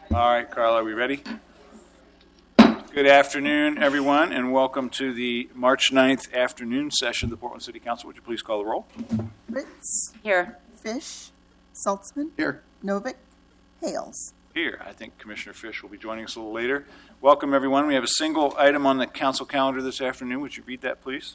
All right, Carl, are we ready? Good afternoon, everyone, and welcome to the March 9th afternoon session of the Portland City Council. Would you please call the roll? Fritz. Here. Fish. Saltzman. Here. Novick. Hales. Here. I think Commissioner Fish will be joining us a little later. Welcome, everyone. We have a single item on the council calendar this afternoon. Would you read that, please?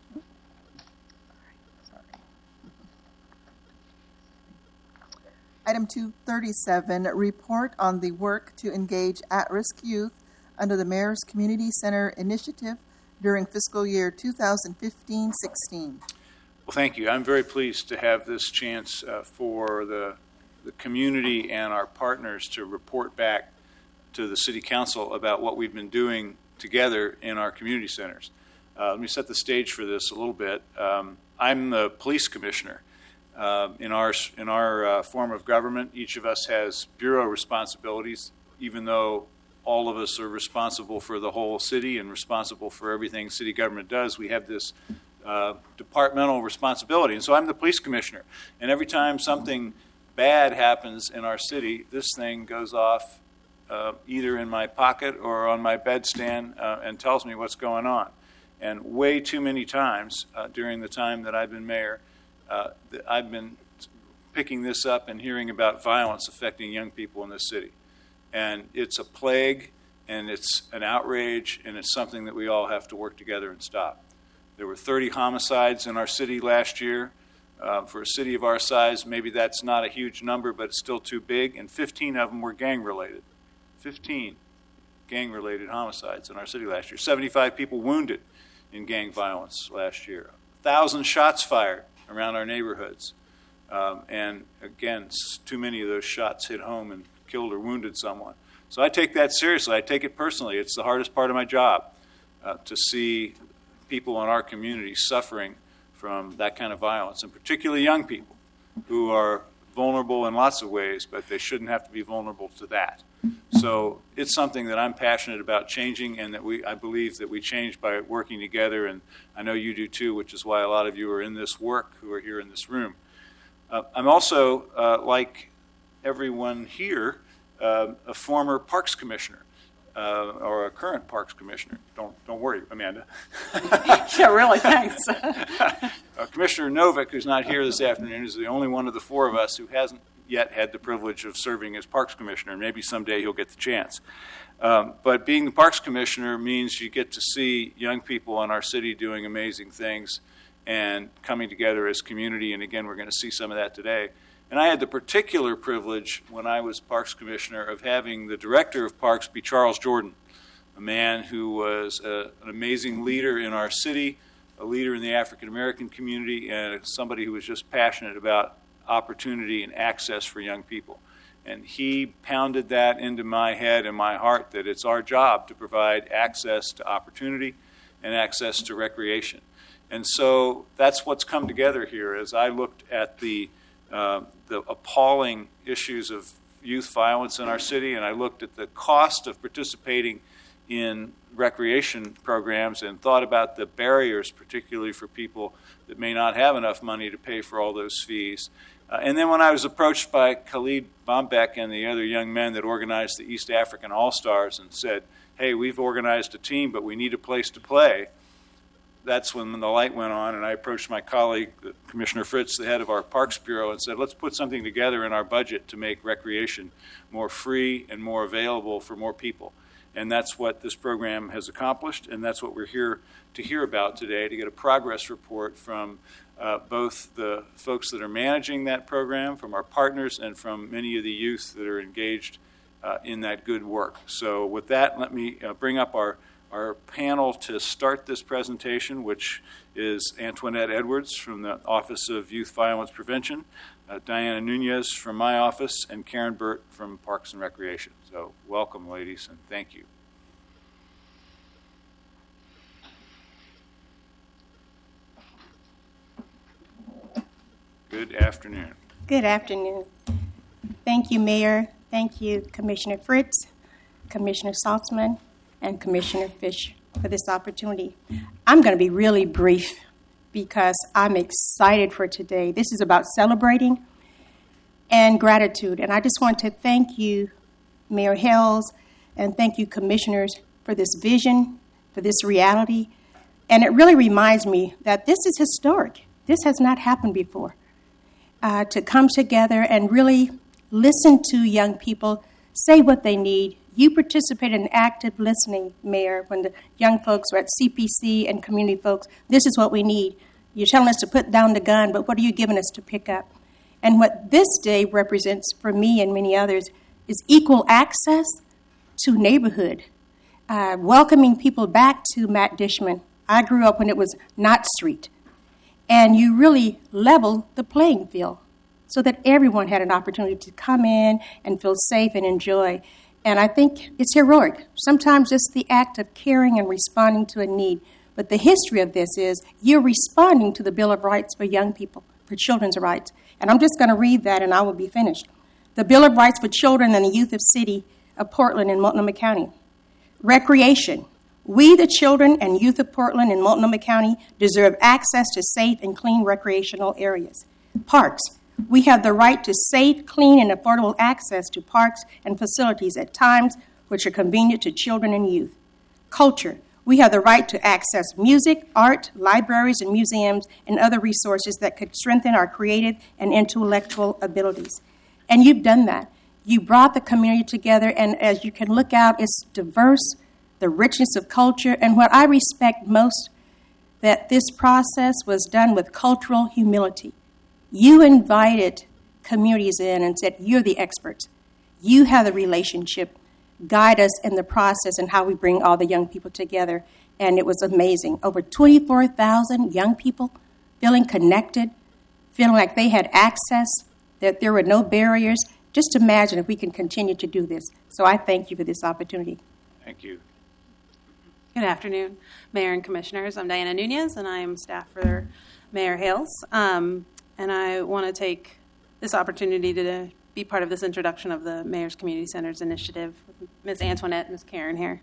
Item 237, report on the work to engage at-risk youth under the Mayor's Community Center initiative during fiscal year 2015-16. Well, thank you. I'm very pleased to have this chance for the community and our partners to report back to the City Council about what we've been doing together in our community centers. Let me set the stage for this a little bit. I'm the police commissioner. In our form of government, each of us has bureau responsibilities, even though all of us are responsible for the whole city and responsible for everything city government does. We have this departmental responsibility. And so I'm the police commissioner. And every time something bad happens in our city, this thing goes off either in my pocket or on my bedstand and tells me what's going on. And way too many times during the time that I've been mayor, I've been picking this up and hearing about violence affecting young people in this city. And it's a plague, and it's an outrage, and it's something that we all have to work together and stop. There were 30 homicides in our city last year. For a city of our size, maybe that's not a huge number, but it's still too big, and 15 of them were gang-related. 15 gang-related homicides in our city last year. 75 people wounded in gang violence last year. 1,000 shots fired around our neighborhoods. And again, too many of those shots hit home and killed or wounded someone. So I take that seriously. I take it personally. It's the hardest part of my job to see people in our community suffering from that kind of violence, and particularly young people who are vulnerable in lots of ways, but they shouldn't have to be vulnerable to that. So it's something that I'm passionate about changing, and that I believe that we change by working together, and I know you do too, which is why a lot of you are in this work who are here in this room. I'm also, like everyone here, a former Parks Commissioner, or a current Parks Commissioner. Don't worry, Amanda. Yeah, really, thanks. Commissioner Novick, who's not here this afternoon, is the only one of the four of us who hasn't yet had the privilege of serving as Parks Commissioner. Maybe someday he'll get the chance. But being the Parks Commissioner means you get to see young people in our city doing amazing things and coming together as community. And again, we're going to see some of that today. And I had the particular privilege when I was Parks Commissioner of having the Director of Parks be Charles Jordan, a man who was an amazing leader in our city, a leader in the African American community, and somebody who was just passionate about opportunity and access for young people. And he pounded that into my head and my heart that it's our job to provide access to opportunity and access to recreation. And so that's what's come together here as I looked at the appalling issues of youth violence in our city, and I looked at the cost of participating in recreation programs and thought about the barriers, particularly for people that may not have enough money to pay for all those fees. And then when I was approached by Khalid Bombeck and the other young men that organized the East African All-Stars and said, hey, we've organized a team, but we need a place to play, that's when the light went on, and I approached my colleague, Commissioner Fritz, the head of our Parks Bureau, and said, let's put something together in our budget to make recreation more free and more available for more people. And that's what this program has accomplished, and that's what we're here to hear about today, to get a progress report from both the folks that are managing that program, from our partners, and from many of the youth that are engaged in that good work. So with that, let me bring up our panel to start this presentation, which is Antoinette Edwards from the Office of Youth Violence Prevention, Diana Nunez from my office, and Karen Burt from Parks and Recreation. So welcome, ladies, and thank you. Good afternoon. Good afternoon. Thank you, Mayor. Thank you, Commissioner Fritz, Commissioner Saltzman, and Commissioner Fish for this opportunity. I'm going to be really brief because I'm excited for today. This is about celebrating and gratitude, and I just want to thank you Mayor Hales, and thank you, commissioners, for this vision, for this reality. And it really reminds me that this is historic. This has not happened before. To come together and really listen to young people, say what they need. You participate in active listening, Mayor, when the young folks were at CPC and community folks. This is what we need. You're telling us to put down the gun, but what are you giving us to pick up? And what this day represents for me and many others is equal access to neighborhood, welcoming people back to Matt Dishman. I grew up when it was Knott Street. And you really level the playing field so that everyone had an opportunity to come in and feel safe and enjoy. And I think it's heroic. Sometimes it's the act of caring and responding to a need. But the history of this is you're responding to the Bill of Rights for young people, for children's rights. And I'm just going to read that and I will be finished. The Bill of Rights for Children and the Youth of City of Portland and Multnomah County. Recreation. We, the children and youth of Portland and Multnomah County, deserve access to safe and clean recreational areas. Parks. We have the right to safe, clean, and affordable access to parks and facilities at times which are convenient to children and youth. Culture. We have the right to access music, art, libraries, and museums, and other resources that could strengthen our creative and intellectual abilities. And you've done that. You brought the community together, and as you can look out, it's diverse, the richness of culture, and what I respect most, that this process was done with cultural humility. You invited communities in and said, you're the experts. You have the relationship. Guide us in the process and how we bring all the young people together. And it was amazing. Over 24,000 young people feeling connected, feeling like they had access, that there were no barriers. Just imagine if we can continue to do this. So I thank you for this opportunity. Thank you. Good afternoon, Mayor and Commissioners. I'm Diana Nunez, and I am staff for Mayor Hales. And I want to take this opportunity to be part of this introduction of the Mayor's Community Centers Initiative with Ms. Antoinette and Ms. Karen here.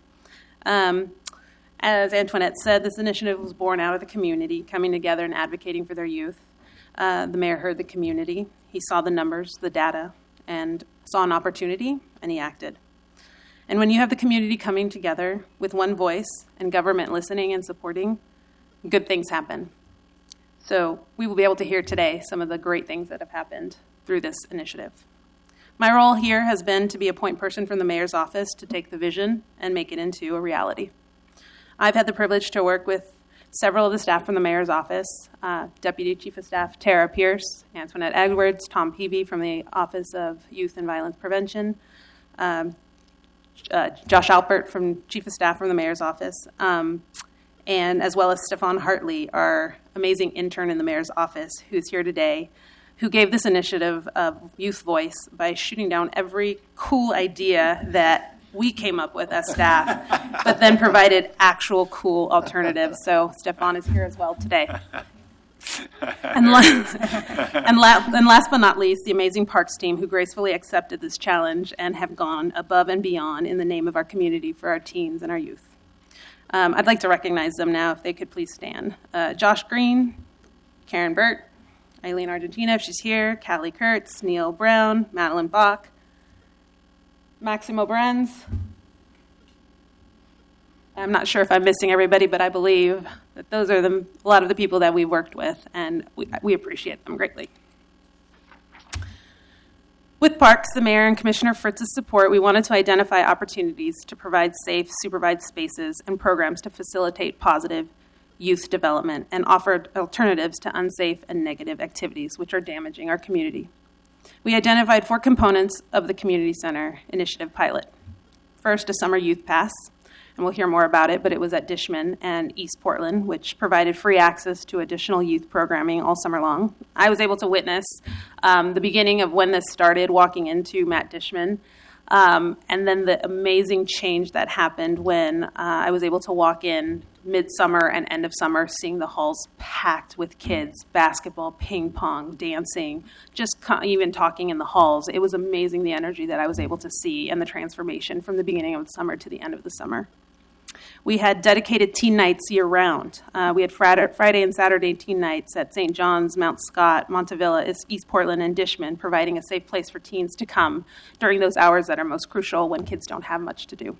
As Antoinette said, this initiative was born out of the community, coming together and advocating for their youth. The mayor heard the community. He saw the numbers, the data, and saw an opportunity, and he acted. And when you have the community coming together with one voice and government listening and supporting, good things happen. So we will be able to hear today some of the great things that have happened through this initiative. My role here has been to be a point person from the mayor's office to take the vision and make it into a reality. I've had the privilege to work with several of the staff from the mayor's office, Deputy Chief of Staff Tara Pierce, Antoinette Edwards, Tom Peavy from the Office of Youth and Violence Prevention, Josh Alpert from Chief of Staff from the Mayor's Office, and as well as Stefan Hartley, our amazing intern in the Mayor's Office, who's here today, who gave this initiative of youth voice by shooting down every cool idea that we came up with as staff, but then provided actual cool alternatives. So Stefan is here as well today. And last but not least, the amazing Parks team who gracefully accepted this challenge and have gone above and beyond in the name of our community for our teens and our youth. I'd like to recognize them now, if they could please stand. Josh Green, Karen Burt, Eileen Argentina, if she's here, Callie Kurtz, Neil Brown, Madeline Bach, Maximo Brenz. I'm not sure if I'm missing everybody, but I believe that those are a lot of the people that we worked with, and we appreciate them greatly. With Parks, the Mayor and Commissioner Fritz's support, we wanted to identify opportunities to provide safe, supervised spaces and programs to facilitate positive youth development and offer alternatives to unsafe and negative activities which are damaging our community. We identified 4 components of the Community Center Initiative pilot. First, a summer youth pass, and we'll hear more about it, but it was at Dishman and East Portland, which provided free access to additional youth programming all summer long. I was able to witness the beginning of when this started, walking into Matt Dishman, and then the amazing change that happened when I was able to walk in midsummer and end of summer, seeing the halls packed with kids, basketball, ping pong, dancing, just even talking in the halls. It was amazing, the energy that I was able to see and the transformation from the beginning of the summer to the end of the summer. We had dedicated teen nights year-round. We had Friday and Saturday teen nights at St. John's, Mount Scott, Montevilla, East Portland, and Dishman, providing a safe place for teens to come during those hours that are most crucial when kids don't have much to do.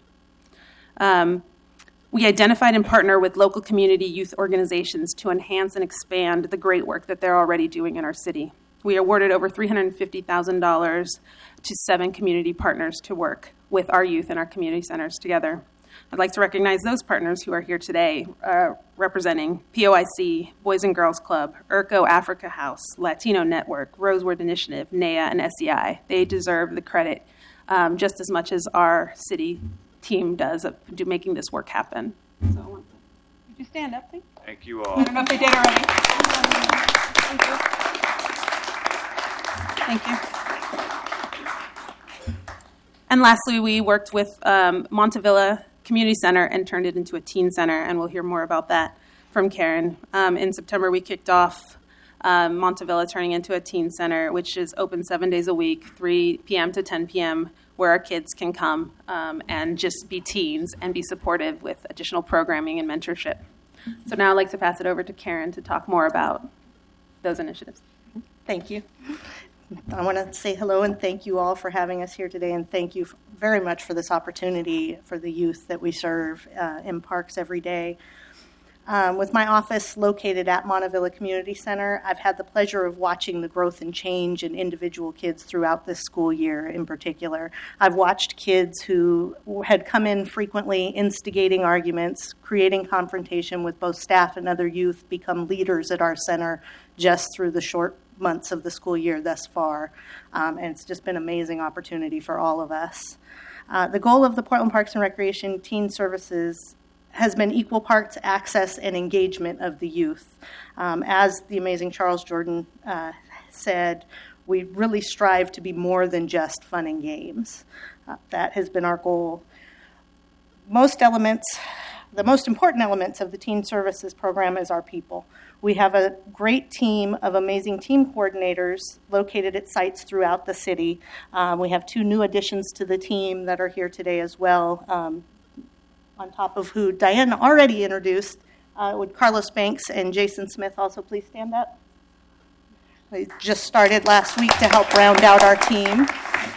We identified and partner with local community youth organizations to enhance and expand the great work that they're already doing in our city. We awarded over $350,000 to 7 community partners to work with our youth and our community centers together. I'd like to recognize those partners who are here today, representing POIC, Boys and Girls Club, ERCO Africa House, Latino Network, Rosewood Initiative, NEA, and SEI. They deserve the credit just as much as our city team does of making this work happen. So, would you stand up, please? Thank you all. I don't know if they did already. Thank you. And lastly, we worked with Montevilla Community Center and turned it into a teen center, and we'll hear more about that from Karen. In September, we kicked off Montevilla turning into a teen center, which is open 7 days a week, 3 p.m. to 10 p.m., where our kids can come and just be teens and be supportive with additional programming and mentorship. So now I'd like to pass it over to Karen to talk more about those initiatives. Thank you. I want to say hello and thank you all for having us here today, and thank you very much for this opportunity for the youth that we serve in Parks every day. With my office located at Montevilla Community Center, I've had the pleasure of watching the growth and change in individual kids throughout this school year in particular. I've watched kids who had come in frequently instigating arguments, creating confrontation with both staff and other youth, become leaders at our center just through the short months of the school year thus far. And it's just been an amazing opportunity for all of us. The goal of the Portland Parks and Recreation Teen Services has been equal parts access and engagement of the youth. As the amazing Charles Jordan said, we really strive to be more than just fun and games. That has been our goal. The most important elements of the Teen Services program is our people. We have a great team of amazing team coordinators located at sites throughout the city. We have 2 new additions to the team that are here today as well, on top of who Diane already introduced. Would Carlos Banks and Jason Smith also please stand up? They just started last week to help round out our team.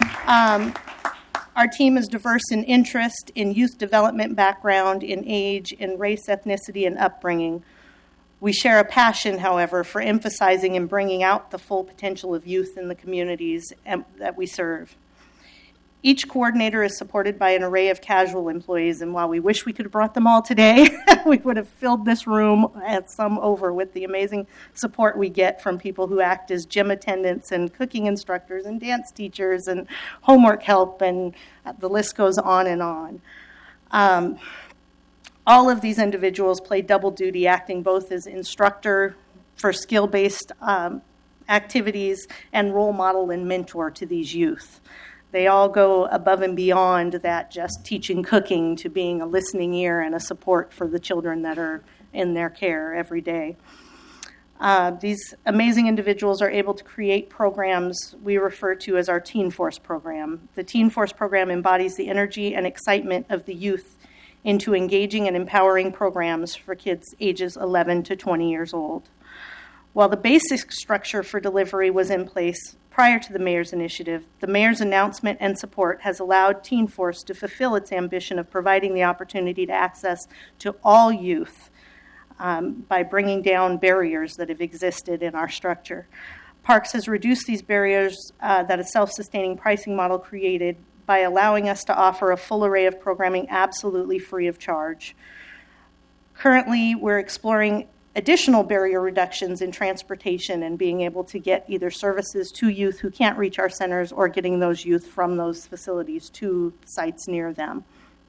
Our team is diverse in interest, in youth development background, in age, in race, ethnicity, and upbringing. We share a passion, however, for emphasizing and bringing out the full potential of youth in the communities that we serve. Each coordinator is supported by an array of casual employees, and while we wish we could have brought them all today, we would have filled this room at some over with the amazing support we get from people who act as gym attendants and cooking instructors and dance teachers and homework help, and the list goes on and on. All of these individuals play double duty, acting both as instructor for skill-based activities and role model and mentor to these youth. They all go above and beyond that just teaching cooking to being a listening ear and a support for the children that are in their care every day. These amazing individuals are able to create programs we refer to as our Teen Force program. The Teen Force program embodies the energy and excitement of the youth into engaging and empowering programs for kids ages 11 to 20 years old. While the basic structure for delivery was in place prior to the Mayor's initiative, the Mayor's announcement and support has allowed Teen Force to fulfill its ambition of providing the opportunity to access to all youth by bringing down barriers that have existed in our structure. Parks has reduced these barriers that a self-sustaining pricing model created by allowing us to offer a full array of programming absolutely free of charge. Currently, we're exploring additional barrier reductions in transportation and being able to get either services to youth who can't reach our centers or getting those youth from those facilities to sites near them.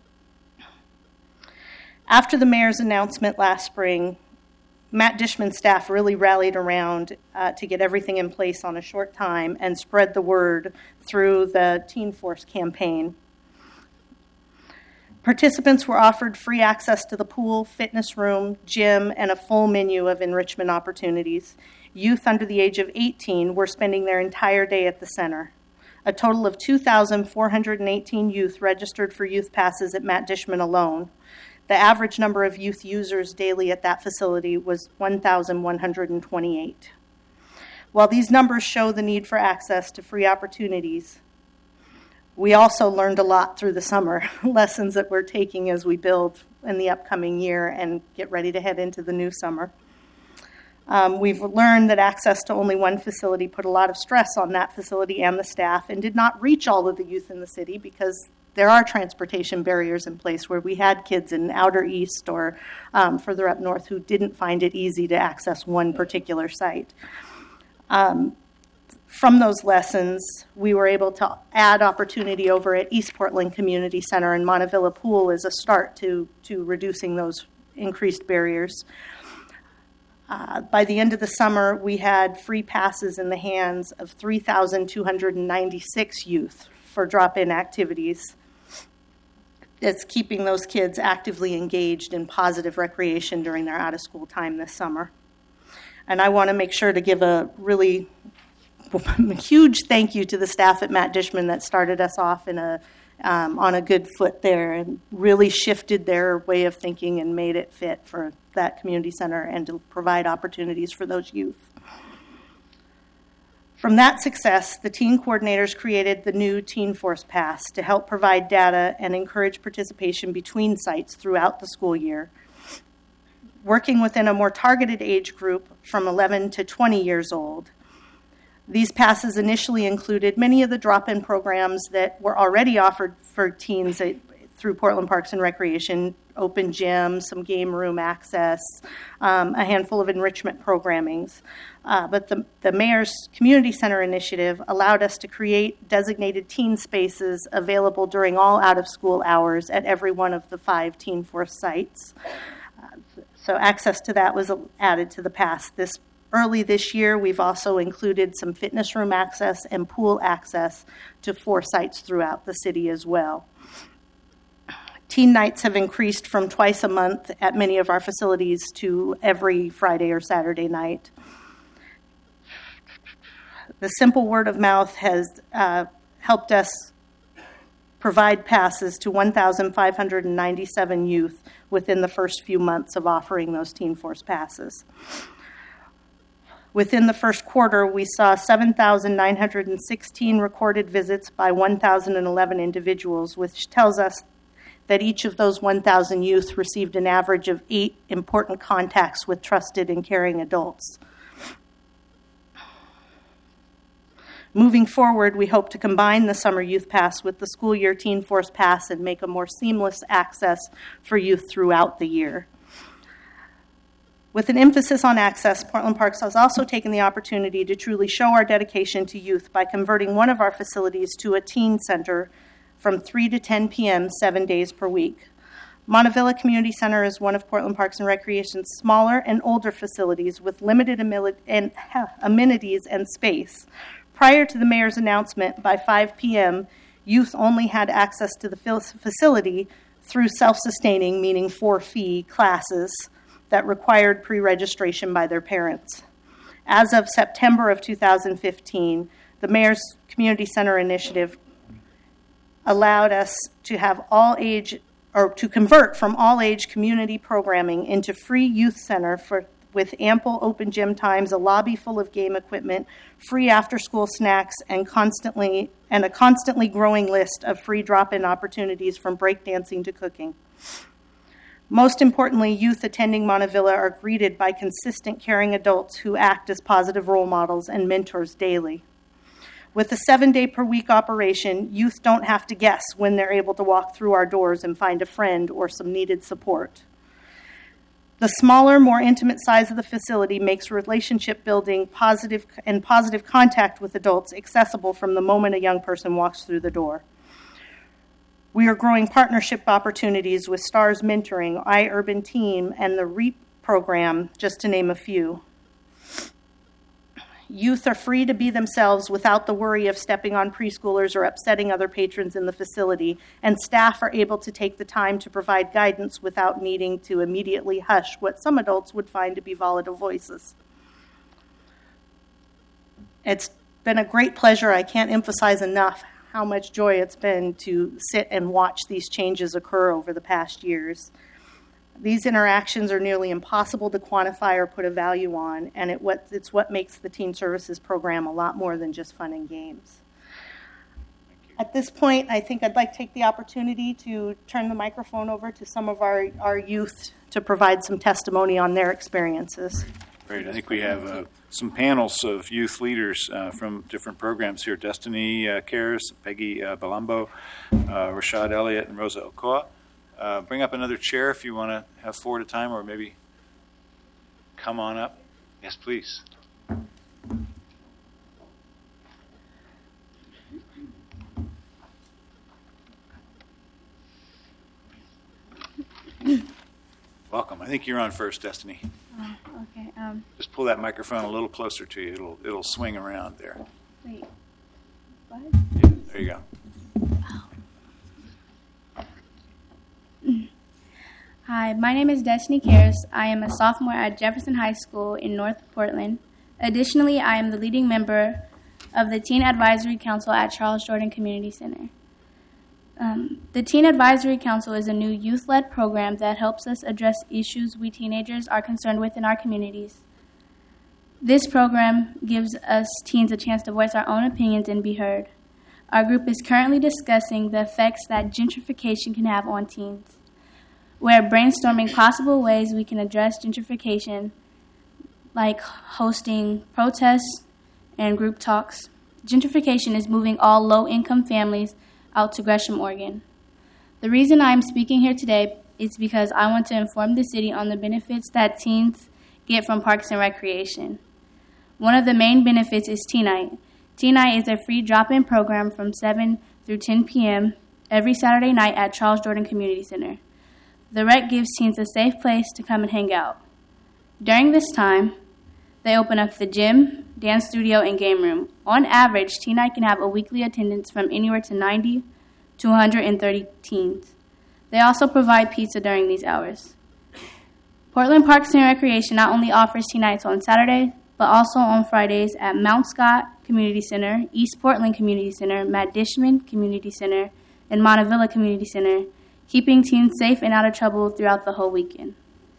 After the Mayor's announcement last spring, Matt Dishman's staff really rallied around to get everything in place on a short time and spread the word through the Teen Force campaign. Participants were offered free access to the pool, fitness room, gym, and a full menu of enrichment opportunities. Youth under the age of 18 were spending their entire day at the center. A total of 2,418 youth registered for youth passes at Matt Dishman alone. The average number of youth users daily at that facility was 1,128. While these numbers show the need for access to free opportunities, we also learned a lot through the summer, lessons that we're taking as we build in the upcoming year and get ready to head into the new summer. We've learned that access to only one facility put a lot of stress on that facility and the staff and did not reach all of the youth in the city because there are transportation barriers in place where we had kids in outer east or further up north who didn't find it easy to access one particular site. From those lessons, we were able to add opportunity over at East Portland Community Center and Montavilla Pool as a start to reducing those increased barriers. By the end of the summer, we had free passes in the hands of 3,296 youth for drop-in activities. It's keeping those kids actively engaged in positive recreation during their out-of-school time this summer. And I want to make sure to give a really huge thank you to the staff at Matt Dishman that started us off on a good foot there and really shifted their way of thinking and made it fit for that community center and to provide opportunities for those youth. From that success, the teen coordinators created the new Teen Force Pass to help provide data and encourage participation between sites throughout the school year, working within a more targeted age group from 11 to 20 years old. These passes initially included many of the drop-in programs that were already offered for teens through Portland Parks and Recreation, open gym, some game room access, a handful of enrichment programmings. But the Mayor's Community Center initiative allowed us to create designated teen spaces available during all out-of-school hours at every one of the 5 Teen Force sites. So access to that was added to the pass. Early this year, we've also included some fitness room access and pool access to 4 sites throughout the city as well. Teen nights have increased from twice a month at many of our facilities to every Friday or Saturday night. The simple word of mouth has helped us provide passes to 1,597 youth within the first few months of offering those Teen Force passes. Within the first quarter, we saw 7,916 recorded visits by 1,011 individuals, which tells us that each of those 1,000 youth received an average of 8 important contacts with trusted and caring adults. Moving forward, we hope to combine the Summer Youth Pass with the School Year Teen Force Pass and make a more seamless access for youth throughout the year. With an emphasis on access, Portland Parks has also taken the opportunity to truly show our dedication to youth by converting one of our facilities to a teen center from 3 to 10 p.m. 7 days per week. Montavilla Community Center is one of Portland Parks and Recreation's smaller and older facilities with limited amenities and space. Prior to the mayor's announcement, by 5 p.m., youth only had access to the facility through self-sustaining, meaning for-fee classes that required pre-registration by their parents. As of September of 2015, the Mayor's Community Center initiative allowed us to have to convert from all-age community programming into free youth center with ample open gym times, a lobby full of game equipment, free after-school snacks, and a constantly growing list of free drop-in opportunities from breakdancing to cooking. Most importantly, youth attending Montavilla are greeted by consistent, caring adults who act as positive role models and mentors daily. With a 7-day-per-week operation, youth don't have to guess when they're able to walk through our doors and find a friend or some needed support. The smaller, more intimate size of the facility makes relationship building positive contact with adults accessible from the moment a young person walks through the door. We are growing partnership opportunities with STARS Mentoring, iUrban Team, and the REAP program, just to name a few. Youth are free to be themselves without the worry of stepping on preschoolers or upsetting other patrons in the facility, and staff are able to take the time to provide guidance without needing to immediately hush what some adults would find to be volatile voices. It's been a great pleasure. I can't emphasize enough how much joy it's been to sit and watch these changes occur over the past years. These interactions are nearly impossible to quantify or put a value on, and it's what makes the Teen Services Program a lot more than just fun and games. At this point, I think I'd like to take the opportunity to turn the microphone over to some of our youth to provide some testimony on their experiences. Great. I think we have some panels of youth leaders from different programs here. Destiny Cares, Peggy Balambo, Rashad Elliott, and Rosa Okoa. Bring up another chair if you want to have four at a time, or maybe come on up. Yes, please. Welcome. I think you're on first, Destiny. Okay. Just pull that microphone a little closer to you. It'll swing around there. Wait. What? Yeah, there you go. Hi, my name is Destiny Cares. I am a sophomore at Jefferson High School in North Portland. Additionally, I am the leading member of the Teen Advisory Council at Charles Jordan Community Center. The Teen Advisory Council is a new youth-led program that helps us address issues we teenagers are concerned with in our communities. This program gives us teens a chance to voice our own opinions and be heard. Our group is currently discussing the effects that gentrification can have on teens. We're brainstorming possible ways we can address gentrification, like hosting protests and group talks. Gentrification is moving all low-income families out to Gresham, Oregon. The reason I am speaking here today is because I want to inform the city on the benefits that teens get from Parks and Recreation. One of the main benefits is Teen Night. Teen Night is a free drop-in program from 7 through 10 p.m. every Saturday night at Charles Jordan Community Center. The rec gives teens a safe place to come and hang out. During this time, they open up the gym, dance studio, and game room. On average, Teen Night can have a weekly attendance from anywhere to 90 to 130 teens. They also provide pizza during these hours. Portland Parks and Recreation not only offers Teen Nights on Saturday, but also on Fridays at Mount Scott Community Center, East Portland Community Center, Matt Dishman Community Center, and Montevilla Community Center, keeping teens safe and out of trouble throughout the whole weekend.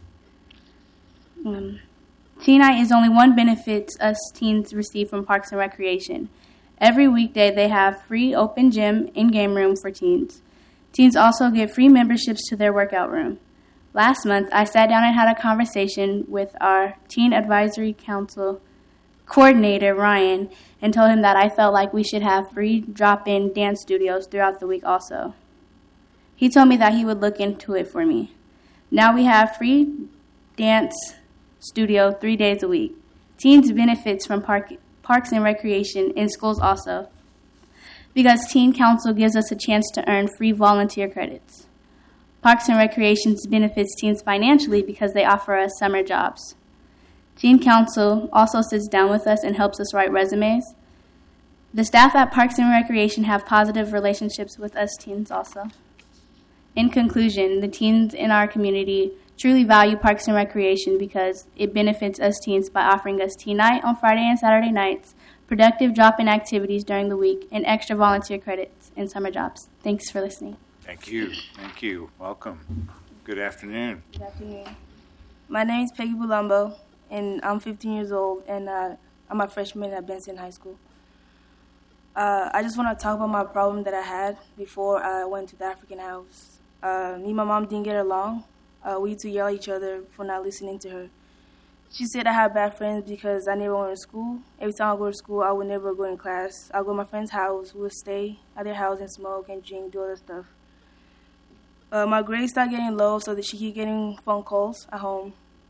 Teen Night is only one benefit us teens receive from Parks and Recreation. Every weekday, they have free open gym and game room for teens. Teens also get free memberships to their workout room. Last month, I sat down and had a conversation with our Teen Advisory Council coordinator, Ryan, and told him that I felt like we should have free drop-in dance studios throughout the week also. He told me that he would look into it for me. Now we have free dance studio 3 days a week. Teens benefits from Parks and Recreation in schools also, because Teen Council gives us a chance to earn free volunteer credits. Parks and Recreation benefits teens financially because they offer us summer jobs. Teen Council also sits down with us and helps us write resumes. The staff at Parks and Recreation have positive relationships with us teens also. In conclusion, the teens in our community truly value Parks and Recreation because it benefits us teens by offering us Teen Night on Friday and Saturday nights, productive drop-in activities during the week, and extra volunteer credits and summer jobs. Thanks for listening. Thank you. Thank you. Welcome. Good afternoon. Good afternoon. My name is Peggy Balambo, and I'm 15 years old, and I'm a freshman at Benson High School. I just want to talk about my problem that I had before I went to the African house. Me and my mom didn't get along. We used to yell at each other for not listening to her. She said I had bad friends because I never went to school. Every time I go to school, I would never go in class. I'll go to my friend's house. We would stay at their house and smoke and drink, do other stuff. My grades started getting low, so that she kept getting phone calls at home.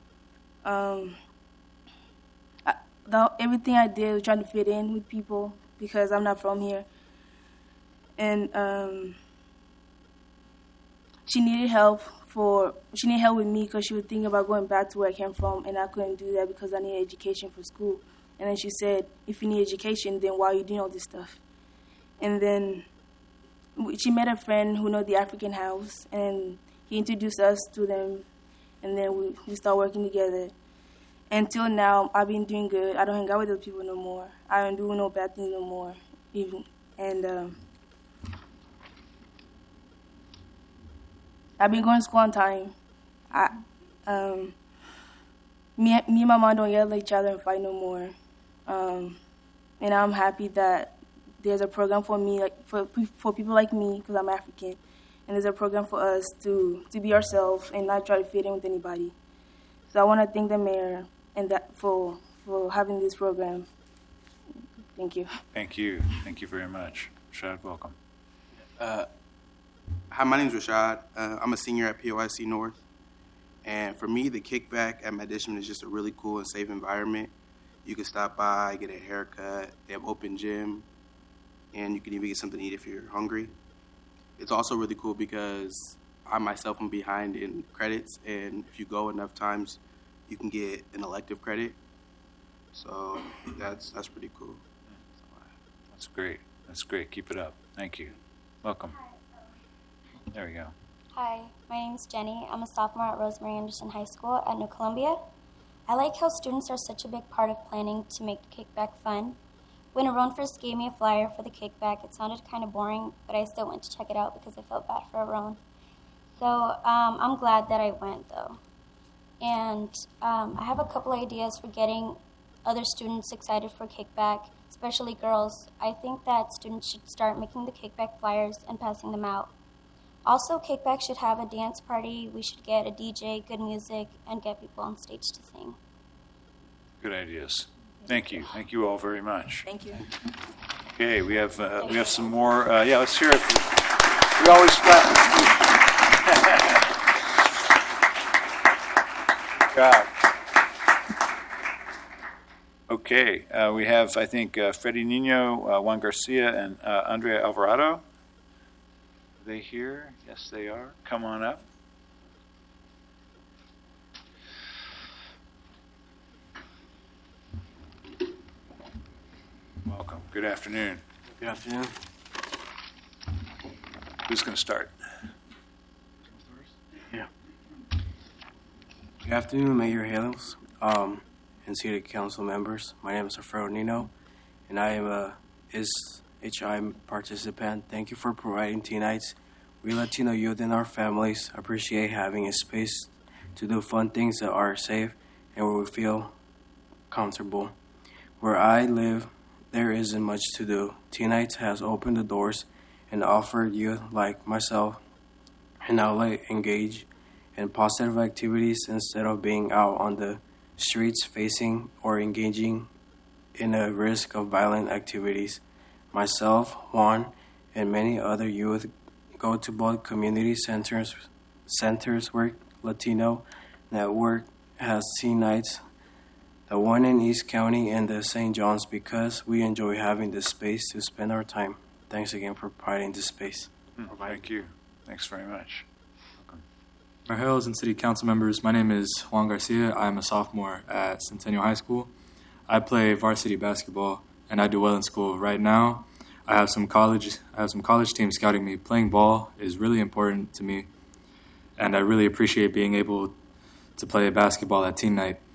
Everything I did was trying to fit in with people because I'm not from here. And she needed help with me because she was thinking about going back to where I came from, and I couldn't do that because I needed education for school. And then she said, if you need education, then why are you doing all this stuff? And then she met a friend who knows the African house, and he introduced us to them, and then we started working together. Until now, I've been doing good. I don't hang out with those people no more. I don't do no bad things no more. I've been going to school on time. Me and my mom don't yell at each other and fight no more. And I'm happy that there's a program for me, like for people like me, because I'm African, and there's a program for us to be ourselves and not try to fit in with anybody. So I want to thank the mayor and that for having this program. Thank you. Thank you. Thank you very much. Rashad, welcome. Hi, my name is Rashad. I'm a senior at POIC North. And for me, the kickback at Medishman is just a really cool and safe environment. You can stop by, get a haircut, they have open gym, and you can even get something to eat if you're hungry. It's also really cool because I myself am behind in credits, and if you go enough times, you can get an elective credit. So that's pretty cool. That's great. That's great. Keep it up. Thank you. Welcome. There we go. Hi, my name is Jenny. I'm a sophomore at Rosemary Anderson High School at New Columbia. I like how students are such a big part of planning to make the kickback fun. When Aron first gave me a flyer for the kickback, it sounded kind of boring, but I still went to check it out because I felt bad for Aron. So I'm glad that I went, though. And I have a couple ideas for getting other students excited for kickback, especially girls. I think that students should start making the kickback flyers and passing them out. Also, kickback should have a dance party. We should get a DJ, good music, and get people on stage to sing. Good ideas. Thank you. Thank you all very much. Thank you. Okay, we have some more. Yeah, let's hear it. We always clap. Good job. Okay, we have, I think, Freddie Nino, Juan Garcia, and Andrea Alvarado. Are they here? Yes, they are. Come on up. Welcome. Good afternoon. Good afternoon. Who's going to start? Yeah. Good afternoon, Mayor Hales, and city council members. My name is Alfredo Nino, and I am a HI participant. Thank you for providing teen nights. We Latino youth and our families appreciate having a space to do fun things that are safe and where we feel comfortable. Where I live, there isn't much to do. Teen Nights has opened the doors and offered youth like myself an outlet engage in positive activities instead of being out on the streets facing or engaging in a risk of violent activities. Myself, Juan, and many other youth go to both community centers where Latino Network has teen nights, the one in East County and the St. John's, because we enjoy having this space to spend our time. Thanks again for providing this space. Thank you. Thanks very much. Mayor Hales and City Council members, my name is Juan Garcia. I'm a sophomore at Centennial High School. I play varsity basketball, and I do well in school. Right now, I have some college teams scouting me. Playing ball is really important to me, and I really appreciate being able to play basketball at teen night.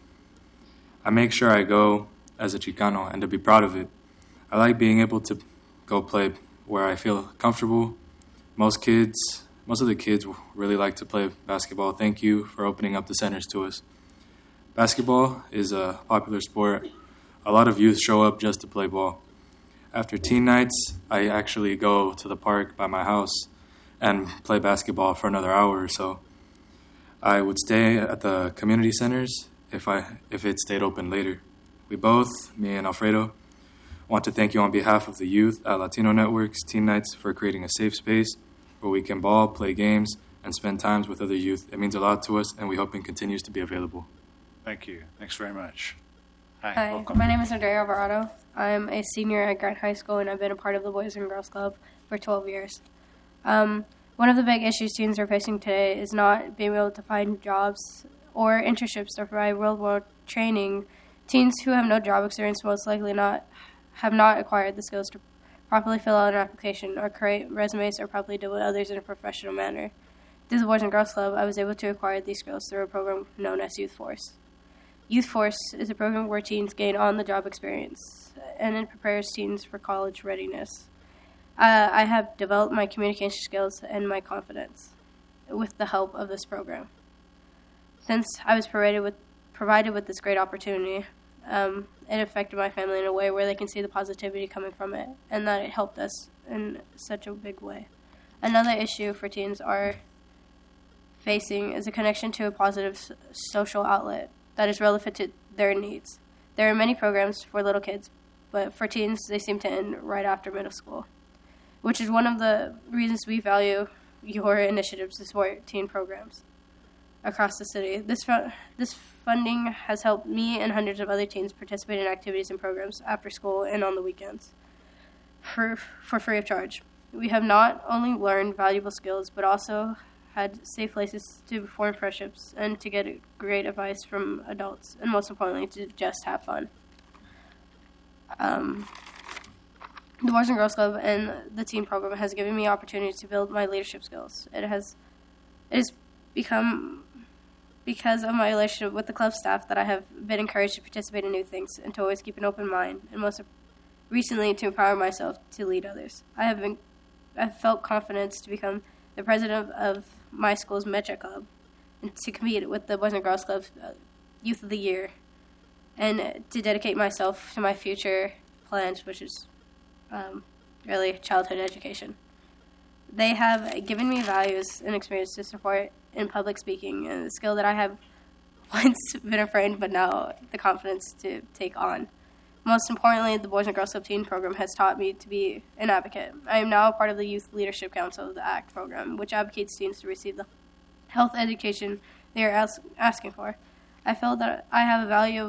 I make sure I go as a Chicano and to be proud of it. I like being able to go play where I feel comfortable. Most of the kids really like to play basketball. Thank you for opening up the centers to us. Basketball is a popular sport. A lot of youth show up just to play ball. After teen nights, I actually go to the park by my house and play basketball for another hour or so. I would stay at the community centers if it stayed open later. We both, me and Alfredo, want to thank you on behalf of the youth at Latino Network's Teen Nights for creating a safe space where we can ball, play games, and spend times with other youth. It means a lot to us, and we hope it continues to be available. Thank you. Thanks very much. Hi, welcome. My name is Andrea Alvarado. I'm a senior at Grant High School, and I've been a part of the Boys and Girls Club for 12 years. One of the big issues students are facing today is not being able to find jobs or internships to provide real-world training. Teens who have no job experience most likely have not acquired the skills to properly fill out an application or create resumes or properly deal with others in a professional manner. Through the Boys and Girls Club, I was able to acquire these skills through a program known as Youth Force. Youth Force is a program where teens gain on-the-job experience, and it prepares teens for college readiness. I have developed my communication skills and my confidence with the help of this program. Since I was provided with this great opportunity, it affected my family in a way where they can see the positivity coming from it, and that it helped us in such a big way. Another issue for teens are facing is a connection to a positive social outlet that is relevant to their needs. There are many programs for little kids, but for teens, they seem to end right after middle school, which is one of the reasons we value your initiatives to support teen programs across the city. This funding has helped me and hundreds of other teens participate in activities and programs after school and on the weekends for free of charge. We have not only learned valuable skills, but also had safe places to form friendships and to get great advice from adults, and most importantly, to just have fun. The Boys and Girls Club and the teen program has given me opportunity to build my leadership skills. It has become because of my relationship with the club staff that I have been encouraged to participate in new things and to always keep an open mind, and most recently to empower myself to lead others. I've felt confidence to become the president of my school's Metro Club and to compete with the Boys and Girls Club Youth of the Year, and to dedicate myself to my future plans, which is really childhood education. They have given me values and experience to support in public speaking, and a skill that I have once been afraid, but now the confidence to take on. Most importantly, the Boys and Girls Club Teen Program has taught me to be an advocate. I am now a part of the Youth Leadership Council of the ACT program, which advocates teens to receive the health education they are asking for. I feel that I have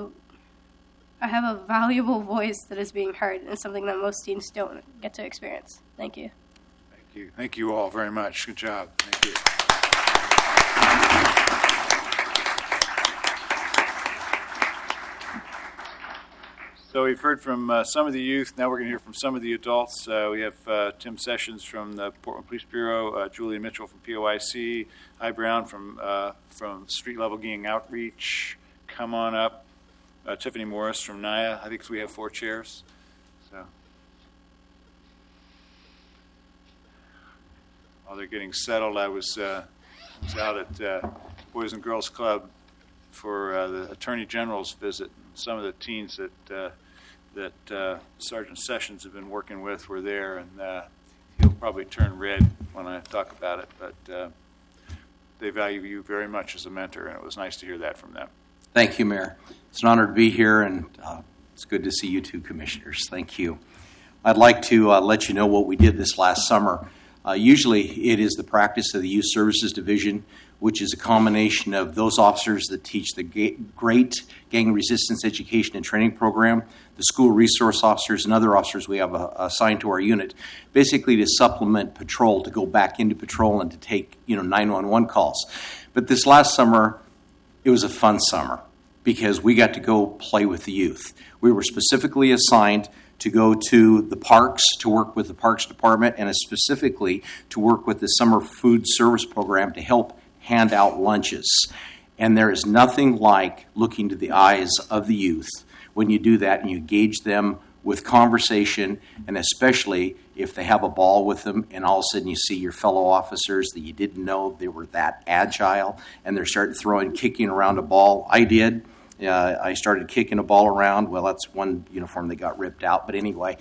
a valuable voice that is being heard, and something that most teens don't get to experience. Thank you. Thank you. Thank you all very much. Good job. Thank you. So we've heard from some of the youth. Now we're going to hear from some of the adults. We have Tim Sessions from the Portland Police Bureau, Julia Mitchell from POIC, Hi Brown from Street Level Gang Outreach. Come on up. Tiffany Morris from NIA. I think we have 4 chairs. So while they're getting settled, I was out at Boys and Girls Club for the Attorney General's visit. Some of the teens that Sergeant Sessions have been working with were there, and he'll probably turn red when I talk about it, but they value you very much as a mentor, and it was nice to hear that from them. Thank you, Mayor. It's an honor to be here, and it's good to see you two commissioners. Thank you. I'd like to let you know what we did this last summer. Usually it is the practice of the Youth Services Division, which is a combination of those officers that teach the great gang resistance education and training program, the school resource officers, and other officers we have assigned to our unit, basically to supplement patrol, to go back into patrol and to take 911 calls. But this last summer, it was a fun summer because we got to go play with the youth. We were specifically assigned to go to the parks, to work with the Parks Department, and specifically to work with the Summer Food Service Program to help hand out lunches. And there is nothing like looking to the eyes of the youth when you do that and you gauge them with conversation, and especially if they have a ball with them and all of a sudden you see your fellow officers that you didn't know they were that agile and they're starting kicking around a ball. I did. I started kicking a ball around. Well, that's one uniform that got ripped out. But anyway,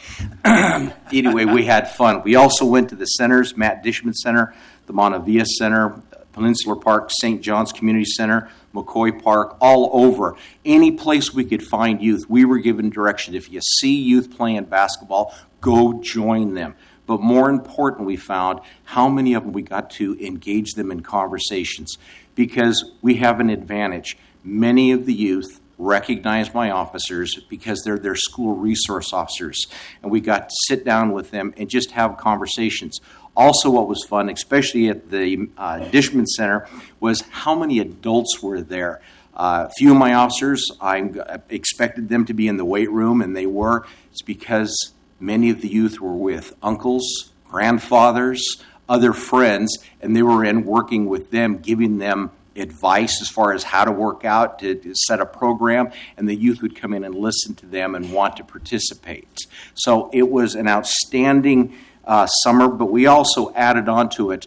we had fun. We also went to the centers, Matt Dishman Center, the Montevilla Center, Peninsula Park, St. John's Community Center, McCoy Park, all over. Any place we could find youth, we were given direction. If you see youth playing basketball, go join them. But more important, we found how many of them we got to engage them in conversations, because we have an advantage. Many of the youth recognize my officers because they're their school resource officers, and we got to sit down with them and just have conversations. Also, what was fun, especially at the Dishman Center, was how many adults were there. A few of my officers, I expected them to be in the weight room, and they were. It's because many of the youth were with uncles, grandfathers, other friends, and they were in working with them, giving them advice as far as how to work out, to set a program, and the youth would come in and listen to them and want to participate. So it was an outstanding summer, but we also added on to it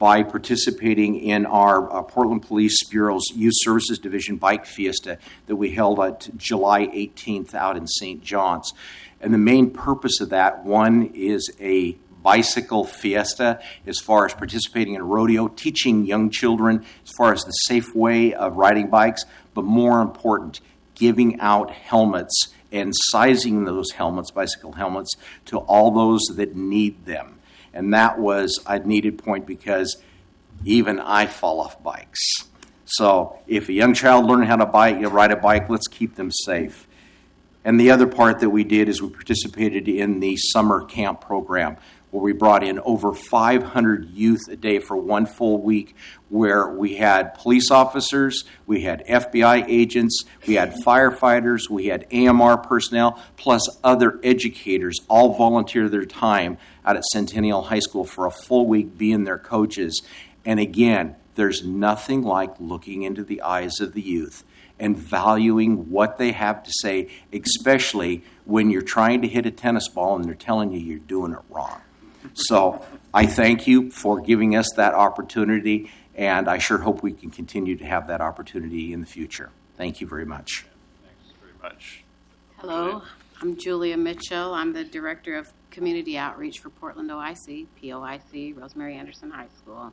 by participating in our Portland Police Bureau's Youth Services Division Bike Fiesta that we held on July 18th out in St. John's. And the main purpose of that, one, is a bicycle fiesta as far as participating in a rodeo, teaching young children as far as the safe way of riding bikes, but more important, giving out helmets and sizing those helmets, bicycle helmets, to all those that need them. And that was a needed point because even I fall off bikes. So if a young child learning how to ride a bike, let's keep them safe. And the other part that we did is we participated in the summer camp program, where we brought in over 500 youth a day for one full week, where we had police officers, we had FBI agents, we had firefighters, we had AMR personnel, plus other educators, all volunteer their time out at Centennial High School for a full week being their coaches. And again, there's nothing like looking into the eyes of the youth and valuing what they have to say, especially when you're trying to hit a tennis ball and they're telling you you're doing it wrong. So I thank you for giving us that opportunity, and I sure hope we can continue to have that opportunity in the future. Thank you very much. Thanks very much. Hello, I'm Julia Mitchell. I'm the Director of Community Outreach for Portland POIC, Rosemary Anderson High School.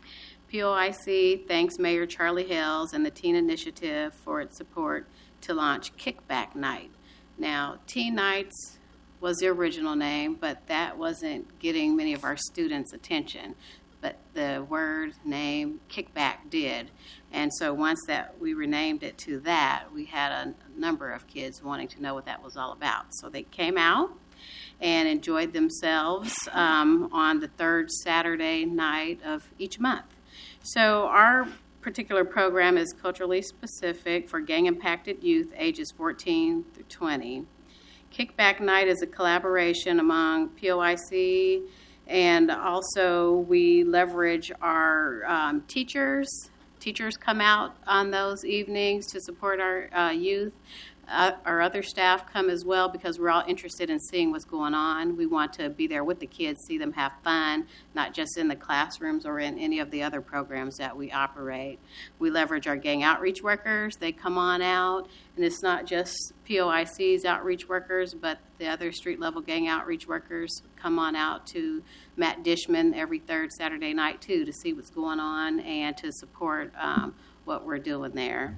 POIC thanks Mayor Charlie Hales and the Teen Initiative for its support to launch Kickback Night. Now, Teen Nights was the original name, but that wasn't getting many of our students' attention. But the word, name, Kickback did. And so once that we renamed it to that, we had a number of kids wanting to know what that was all about. So they came out and enjoyed themselves on the third Saturday night of each month. So our particular program is culturally specific for gang-impacted youth ages 14 through 20. Kickback Night is a collaboration among POIC, and also we leverage our teachers. Teachers come out on those evenings to support our youth. Our other staff come as well because we're all interested in seeing what's going on. We want to be there with the kids, see them have fun, not just in the classrooms or in any of the other programs that we operate. We leverage our gang outreach workers. They come on out, and it's not just POIC's outreach workers, but the other street-level gang outreach workers come on out to Matt Dishman every third Saturday night, too, to see what's going on and to support what we're doing there.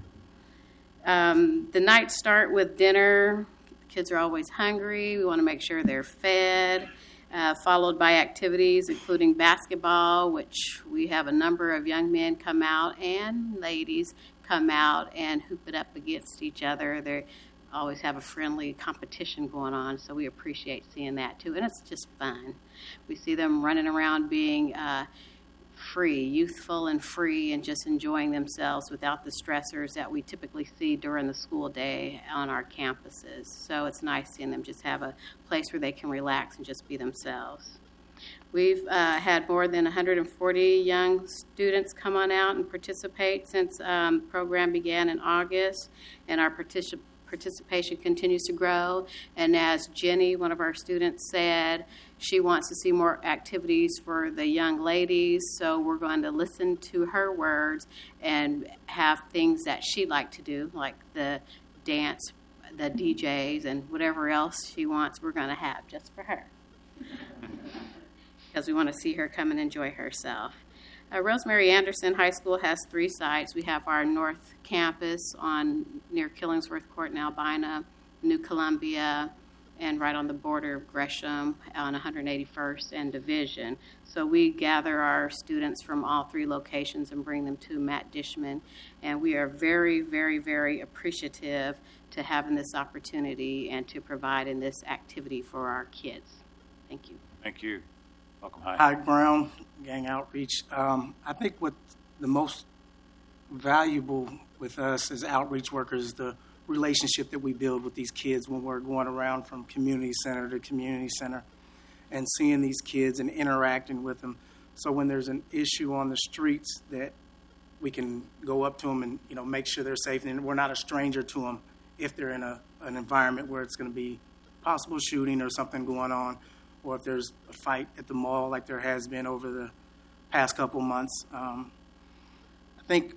The nights start with dinner. The kids are always hungry. We want to make sure they're fed, followed by activities including basketball, which we have a number of young men come out and ladies come out and hoop it up against each other. They always have a friendly competition going on, so we appreciate seeing that too. And it's just fun. We see them running around being free, youthful and free, and just enjoying themselves without the stressors that we typically see during the school day on our campuses. So it's nice seeing them just have a place where they can relax and just be themselves. We've had more than 140 young students come on out and participate since the program began in August, and our participation continues to grow. And as Jenny, one of our students, said, she wants to see more activities for the young ladies, so we're going to listen to her words and have things that she'd like to do, like the dance, the DJs, and whatever else she wants, we're going to have just for her. Because we want to see her come and enjoy herself. Rosemary Anderson High School has 3 sites. We have our North Campus near Killingsworth Court in Albina, New Columbia, and right on the border of Gresham on 181st and Division. So we gather our students from all 3 locations and bring them to Matt Dishman. And we are very, very, very appreciative to having this opportunity and to providing this activity for our kids. Thank you. Thank you. Welcome. Hi. Hi, Brown, Gang Outreach. I think what the most valuable with us as outreach workers is the relationship that we build with these kids when we're going around from community center to community center and seeing these kids and interacting with them. So when there's an issue on the streets that we can go up to them and make sure they're safe, and we're not a stranger to them if they're in an environment where it's going to be possible shooting or something going on, or if there's a fight at the mall like there has been over the past couple months. I think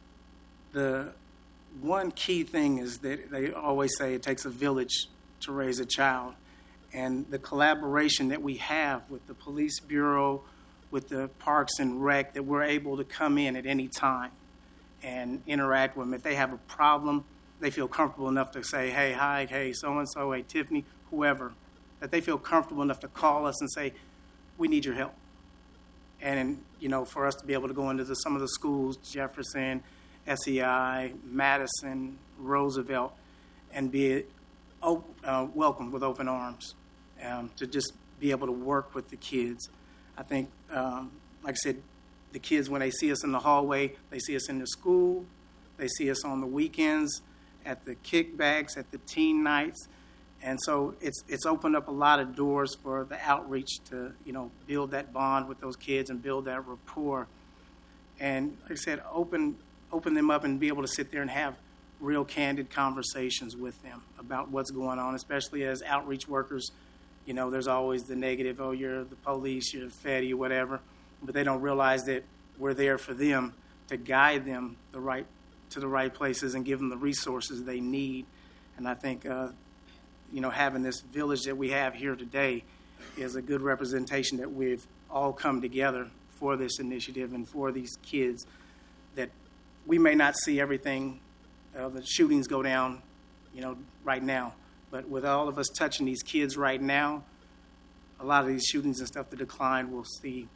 the one key thing is that they always say it takes a village to raise a child. And the collaboration that we have with the police bureau, with the Parks and Rec, that we're able to come in at any time and interact with them. If they have a problem, they feel comfortable enough to say, hey, hi, hey, so-and-so, hey, Tiffany, whoever, that they feel comfortable enough to call us and say, we need your help. And, you know, for us to be able to go into some of the schools, Jefferson, SEI, Madison, Roosevelt, and be welcomed with open arms, to just be able to work with the kids. I think, like I said, the kids, when they see us in the hallway, they see us in the school, they see us on the weekends, at the kickbacks, at the teen nights. And so it's opened up a lot of doors for the outreach to, you know, build that bond with those kids and build that rapport. And like I said, open them up and be able to sit there and have real candid conversations with them about what's going on, especially as outreach workers. You know, there's always the negative, oh, you're the police, you're Fetty, whatever. But they don't realize that we're there for them to guide them to the right places and give them the resources they need. And I think, you know, having this village that we have here today is a good representation that we've all come together for this initiative and for these kids, that we may not see everything, the shootings go down, you know, right now. But with all of us touching these kids right now, a lot of these shootings and stuff, the decline we'll see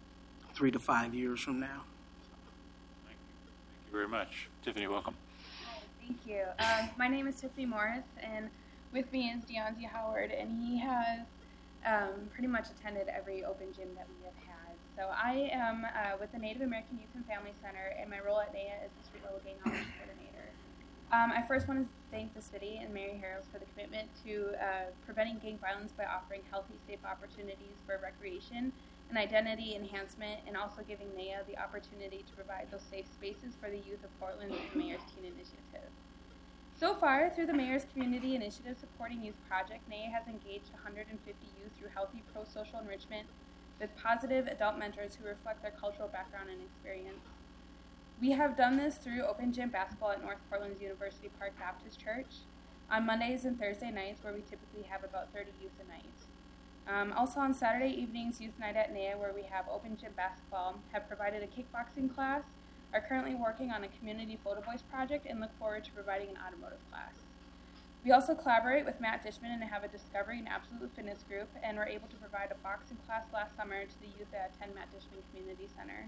3 to 5 years from now. Thank you very much. Tiffany, welcome. Thank you. My name is Tiffany Morris, and with me is Deonzie Howard, and he has pretty much attended every open gym that we have had. So I am with the Native American Youth and Family Center, and my role at NAYA is the Street Level Gang Outreach Coordinator. I first want to thank the city and Mary Harrells for the commitment to preventing gang violence by offering healthy, safe opportunities for recreation and identity enhancement, and also giving NAYA the opportunity to provide those safe spaces for the youth of Portland through the Mayor's Teen Initiative. So far, through the Mayor's Community Initiative Supporting Youth Project, NAYA has engaged 150 youth through healthy pro-social enrichment with positive adult mentors who reflect their cultural background and experience. We have done this through open gym basketball at North Portland's University Park Baptist Church on Mondays and Thursday nights, where we typically have about 30 youth a night. Also on Saturday evenings, Youth Night at NAYA, where we have open gym basketball, have provided a kickboxing class, are currently working on a community photo voice project, and look forward to providing an automotive class. We also collaborate with Matt Dishman and have a Discovery and Absolute Fitness group, and were able to provide a boxing class last summer to the youth at 10 Matt Dishman Community Center.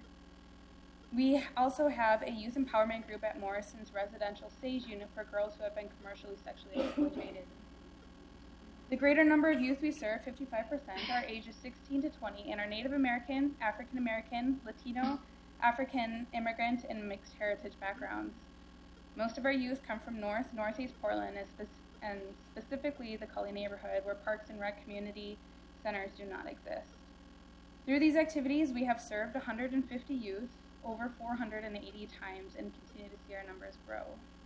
We also have a youth empowerment group at Morrison's residential SAGE unit for girls who have been commercially sexually exploited. The greater number of youth we serve, 55%, are ages 16 to 20 and are Native American, African American, Latino, African immigrant, and mixed heritage backgrounds. Most of our youth come from Northeast Portland, and specifically the Cully neighborhood, where Parks and Rec community centers do not exist. Through these activities, we have served 150 youth over 480 times and continue to see our numbers grow.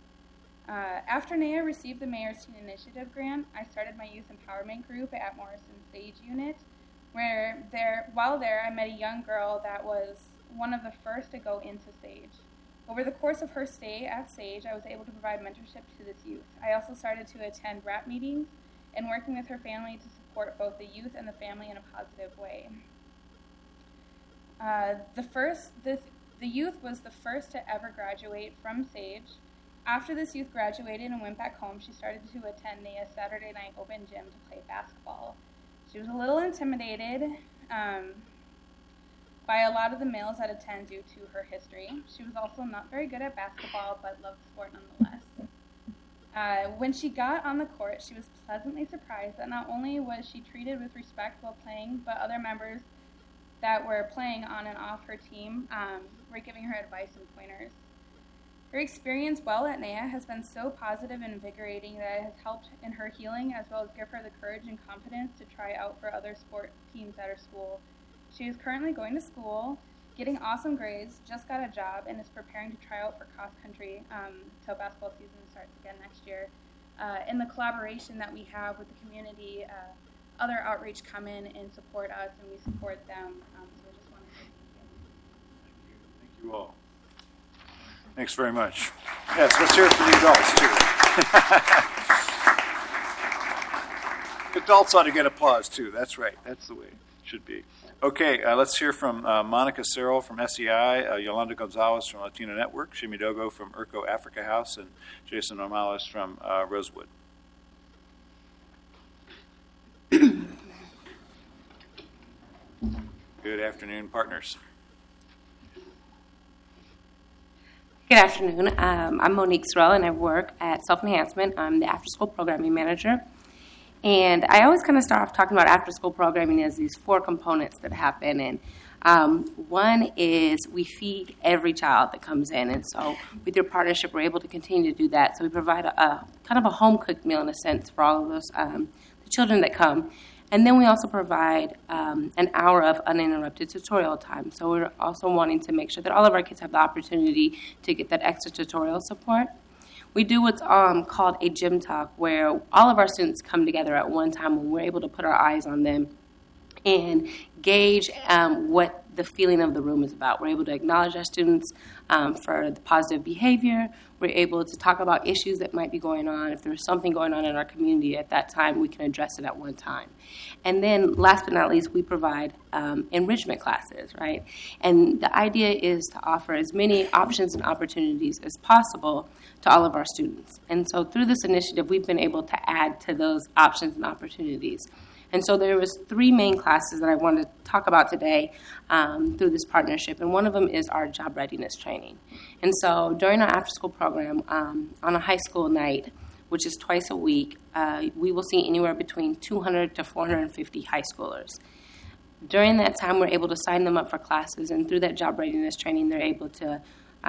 After NAYA received the Mayor's Teen Initiative grant, I started my youth empowerment group at Morrison's SAGE unit, where while there I met a young girl that was one of the first to go into SAGE. Over the course of her stay at SAGE, I was able to provide mentorship to this youth. I also started to attend RAP meetings and working with her family to support both the youth and the family in a positive way. The youth was the first to ever graduate from SAGE. After this youth graduated and went back home, she started to attend NAYA's Saturday night open gym to play basketball. She was a little intimidated by a lot of the males that attend due to her history. She was also not very good at basketball, but loved the sport nonetheless. When she got on the court, she was pleasantly surprised that not only was she treated with respect while playing, but other members that were playing on and off her team were giving her advice and pointers. Her experience while at NAYA has been so positive and invigorating that it has helped in her healing, as well as give her the courage and confidence to try out for other sport teams at her school. She is currently going to school, getting awesome grades, just got a job, and is preparing to try out for cross country till basketball season starts again next year. In the collaboration that we have with the community, other outreach come in and support us, and we support them. So I just want to say thank you. you all. Thanks very much. Yes, let's hear it for the adults, too. Adults ought to get applause, too. That's right. That's the way it should be. Okay, let's hear from Monica Searle from SEI, Yolanda Gonzalez from Latino Network, Shimi Dogo from Urco Africa House, and Jason Normales from Rosewood. Good afternoon, partners. Good afternoon. I'm Monique Searle, and I work at Self Enhancement. I'm the after-school programming manager. And I always kind of start off talking about after-school programming as these 4 components that happen. And one is we feed every child that comes in. And so with your partnership, we're able to continue to do that. So we provide a kind of a home-cooked meal, in a sense, for all of those the children that come. And then we also provide an hour of uninterrupted tutorial time. So we're also wanting to make sure that all of our kids have the opportunity to get that extra tutorial support. We do what's called a gym talk, where all of our students come together at one time when we're able to put our eyes on them and gauge what the feeling of the room is about. We're able to acknowledge our students for the positive behavior. We're able to talk about issues that might be going on. If there's something going on in our community at that time, we can address it at one time. And then last but not least, we provide enrichment classes, right? And the idea is to offer as many options and opportunities as possible to all of our students. And so through this initiative, we've been able to add to those options and opportunities. And so there was 3 main classes that I wanted to talk about today through this partnership, and one of them is our job readiness training. And so during our after-school program, on a high school night, which is twice a week, we will see anywhere between 200 to 450 high schoolers. During that time, we're able to sign them up for classes, and through that job readiness training, they're able to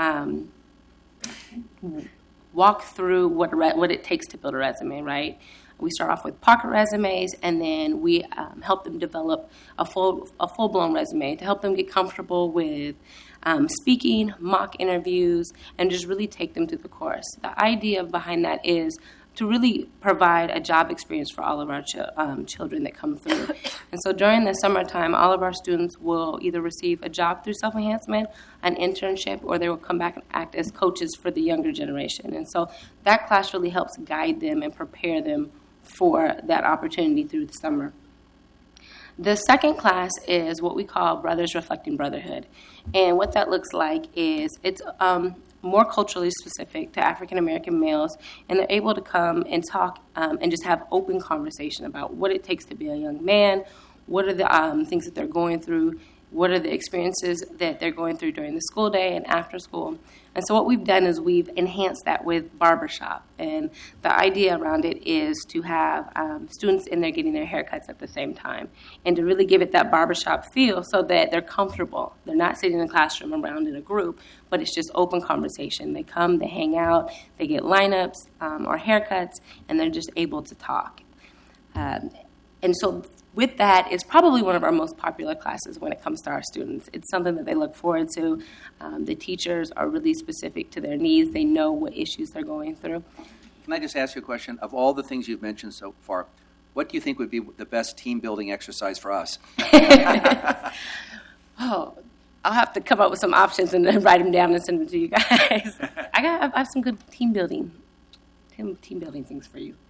walk through what it takes to build a resume, right? We start off with pocket resumes, and then we help them develop a full-blown resume to help them get comfortable with speaking, mock interviews, and just really take them through the course. The idea behind that is to really provide a job experience for all of our children that come through. And so during the summertime, all of our students will either receive a job through self-enhancement, an internship, or they will come back and act as coaches for the younger generation. And so that class really helps guide them and prepare them for that opportunity through the summer. The second class is what we call Brothers Reflecting Brotherhood. And what that looks like is it's more culturally specific to African American males, and they're able to come and talk and just have open conversation about what it takes to be a young man, what are the things that they're going through, what are the experiences that they're going through during the school day and after school. And so what we've done is we've enhanced that with barbershop. And the idea around it is to have students in there getting their haircuts at the same time and to really give it that barbershop feel so that they're comfortable. They're not sitting in a classroom around in a group, but it's just open conversation. They come, they hang out, they get lineups or haircuts, and they're just able to talk. And so with that, it's probably one of our most popular classes when it comes to our students. It's something that they look forward to. The teachers are really specific to their needs. They know what issues they're going through. Can I just ask you a question? Of all the things you've mentioned so far, what do you think would be the best team-building exercise for us? Oh, I'll have to come up with some options and then write them down and send them to you guys. I have some good team-building things for you.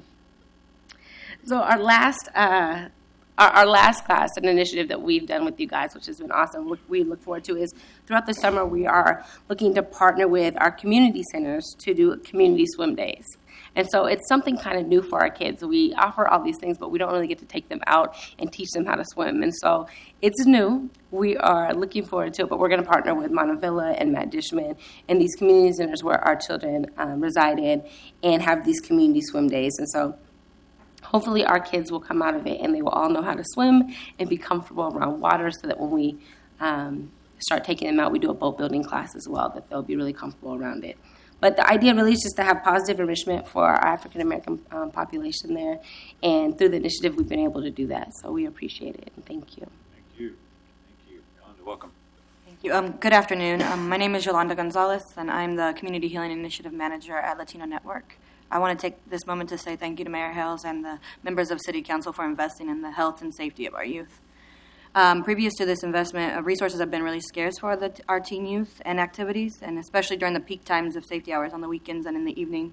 So our last class, an initiative that we've done with you guys, which has been awesome, what we look forward to is throughout the summer we are looking to partner with our community centers to do community swim days. And so it's something kind of new for our kids. We offer all these things, but we don't really get to take them out and teach them how to swim. And so it's new. We are looking forward to it, but we're going to partner with Montevilla and Matt Dishman and these community centers where our children reside in and have these community swim days. And so hopefully our kids will come out of it and they will all know how to swim and be comfortable around water so that when we start taking them out, we do a boat building class as well, that they'll be really comfortable around it. But the idea really is just to have positive enrichment for our African-American population there. And through the initiative, we've been able to do that. So we appreciate it. And thank you. Thank you. Thank you. Yolanda, welcome. Thank you. Good afternoon. My name is Yolanda Gonzalez, and I'm the Community Healing Initiative Manager at Latino Network. I want to take this moment to say thank you to Mayor Hales and the members of City Council for investing in the health and safety of our youth. Previous to this investment, resources have been really scarce for our teen youth and activities, and especially during the peak times of safety hours on the weekends and in the evenings.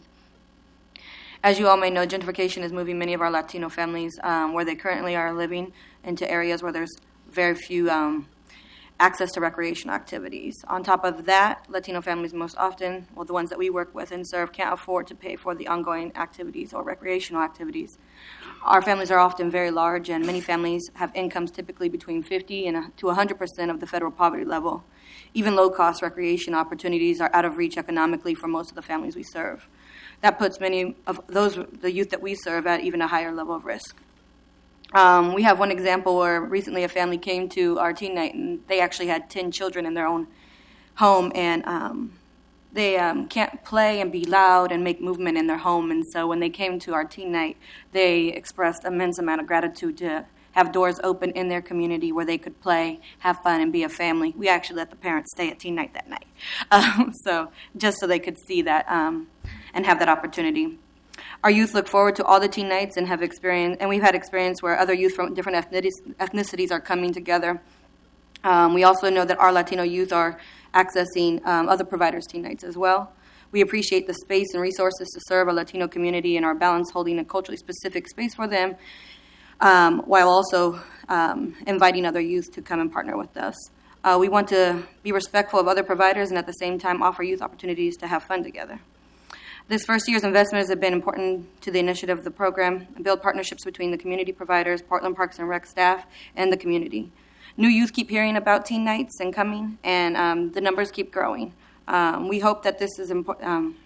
As you all may know, gentrification is moving many of our Latino families where they currently are living into areas where there's very few access to recreational activities. On top of that, Latino families most often, well, the ones that we work with and serve, can't afford to pay for the ongoing activities or recreational activities. Our families are often very large, and many families have incomes typically between 50 and to 100% of the federal poverty level. Even low-cost recreation opportunities are out of reach economically for most of the families we serve. That puts many of the youth that we serve at even a higher level of risk. We have one example where recently a family came to our teen night, and they actually had 10 children in their own home, and they can't play and be loud and make movement in their home. And so when they came to our teen night, they expressed immense amount of gratitude to have doors open in their community where they could play, have fun, and be a family. We actually let the parents stay at teen night that night, so just so they could see that and have that opportunity. Our youth look forward to all the teen nights and we've had experience where other youth from different ethnicities are coming together. We also know that our Latino youth are accessing other providers' teen nights as well. We appreciate the space and resources to serve our Latino community and our balance holding a culturally specific space for them, while also inviting other youth to come and partner with us. We want to be respectful of other providers and at the same time offer youth opportunities to have fun together. This first year's investments have been important to the initiative of the program and build partnerships between the community providers, Portland Parks and Rec staff, and the community. New youth keep hearing about teen nights and coming, and the numbers keep growing. We hope that this important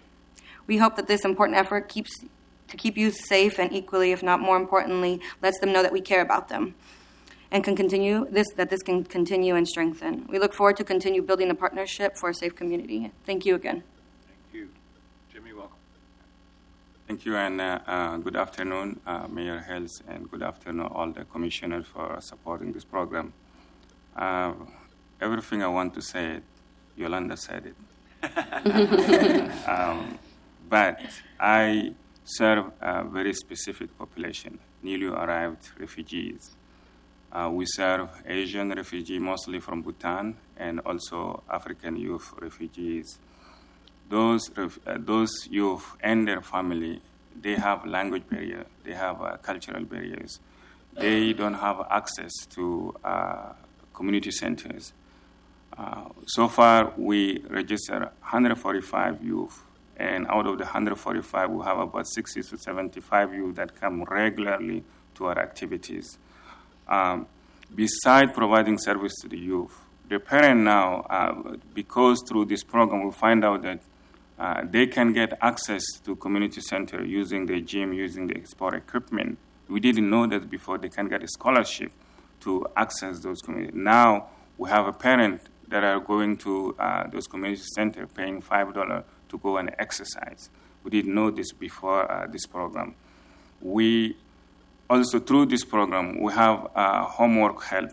effort keeps youth safe and equally, if not more importantly, lets them know that we care about them and that this can continue and strengthen. We look forward to continue building a partnership for a safe community. Thank you again. Thank you, and good afternoon, Mayor Hills, and good afternoon, all the commissioners for supporting this program. Everything I want to say, Yolanda said it. But I serve a very specific population, newly arrived refugees. We serve Asian refugees, mostly from Bhutan, and also African youth refugees. Those youth and their family, they have language barrier, they have cultural barriers. They don't have access to community centers. So far, we registered 145 youth, and out of the 145, we have about 60 to 75 youth that come regularly to our activities. Besides providing service to the youth, the parent now, because through this program, we find out that they can get access to community center using the gym, using the sport equipment. We didn't know that before. They can get a scholarship to access those communities. Now we have a parent that are going to those community center paying $5 to go and exercise. We didn't know this before this program. We also, through this program, we have homework help.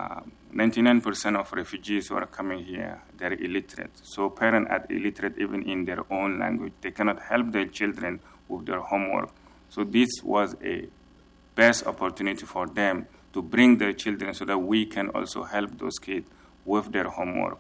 99% of refugees who are coming here, they're illiterate. So parents are illiterate even in their own language. They cannot help their children with their homework. So this was a best opportunity for them to bring their children so that we can also help those kids with their homework.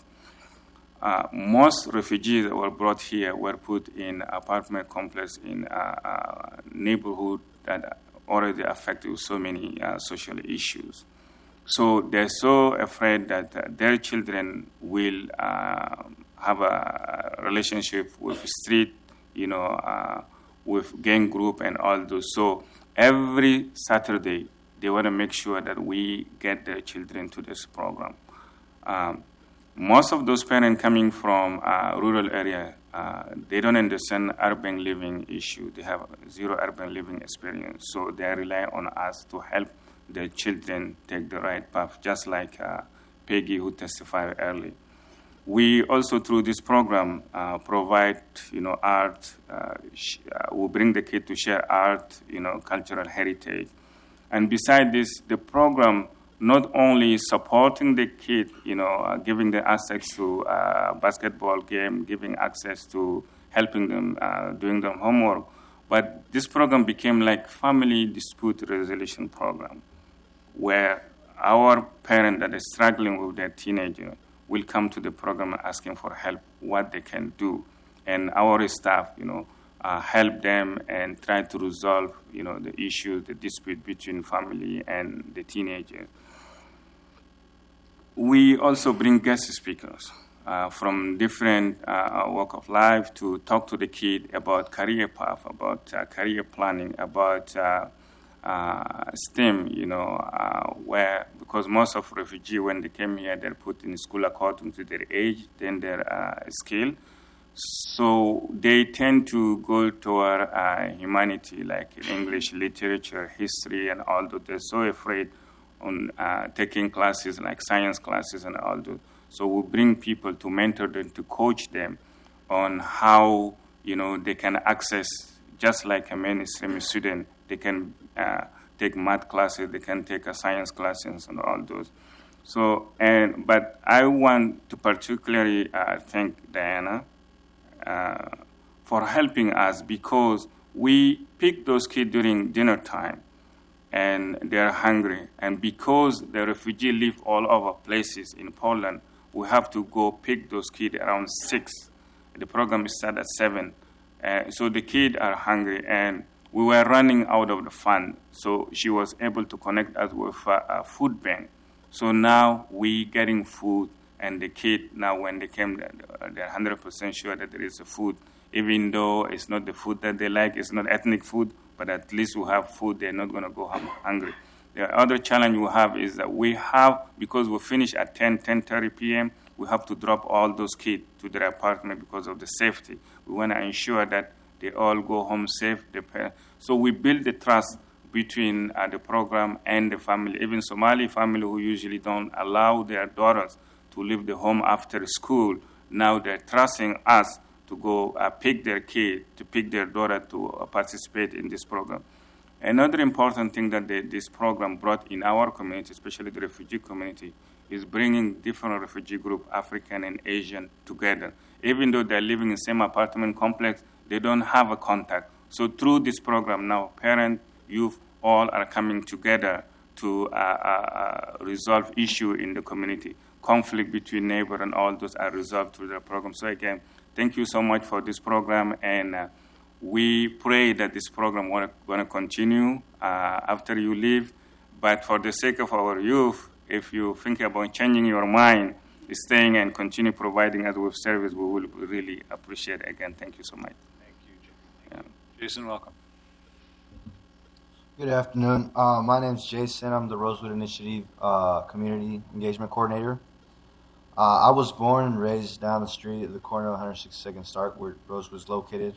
Most refugees that were brought here were put in apartment complex in neighborhood that already affected with so many social issues. So they're so afraid that their children will have a relationship with street, with gang group and all those. So every Saturday, they want to make sure that we get their children to this program. Most of those parents coming from rural area, they don't understand urban living issue. They have zero urban living experience. So they rely on us to help their children take the right path, just like Peggy who testified early. We also, through this program, provide, art. We bring the kid to share art, cultural heritage. And beside this, the program not only supporting the kid, giving them access to basketball game, giving access to helping them, doing their homework, but this program became like family dispute resolution program, where our parent that is struggling with their teenager will come to the program asking for help, what they can do. And our staff, help them and try to resolve, the issue, the dispute between family and the teenager. We also bring guest speakers from different walk of life to talk to the kid about career path, about career planning, about STEM, where, because most of refugees, when they came here, they're put in school according to their age, then their skill. So they tend to go toward humanity, like English, literature, history, and all that. They're so afraid on taking classes like science classes and all that. So we bring people to mentor them, to coach them on how, they can access, just like a mainstream student, they can take math classes, they can take a science classes and all those. So, but I want to particularly thank Diana for helping us, because we pick those kids during dinner time and they're hungry. And because the refugees live all over places in Poland, we have to go pick those kids around 6. The program starts at 7. So the kids are hungry, and we were running out of the fund. So she was able to connect us with a food bank. So now we getting food, and the kid, now when they came, they're 100% sure that there is a food, even though it's not the food that they like, it's not ethnic food, but at least we have food, they're not going to go hungry. The other challenge we have is that we have, because we finish at 10:30 p.m., we have to drop all those kids to their apartment because of the safety. We want to ensure that they all go home safe. So we build the trust between the program and the family. Even Somali family who usually don't allow their daughters to leave the home after school, now they're trusting us to go pick their kid, to pick their daughter to participate in this program. Another important thing that this program brought in our community, especially the refugee community, is bringing different refugee groups, African and Asian, together. Even though they're living in the same apartment complex, they don't have a contact. So through this program now, parents, youth, all are coming together to resolve issue in the community. Conflict between neighbors and all those are resolved through the program. So again, thank you so much for this program, and we pray that this program going to continue after you leave. But for the sake of our youth, if you think about changing your mind, staying and continue providing us with service, we will really appreciate it. Again, thank you so much. Thank you, Jason. Jason, welcome. Good afternoon. My name is Jason. I'm the Rosewood Initiative Community Engagement Coordinator. I was born and raised down the street at the corner of 162nd Stark, where Rosewood is located.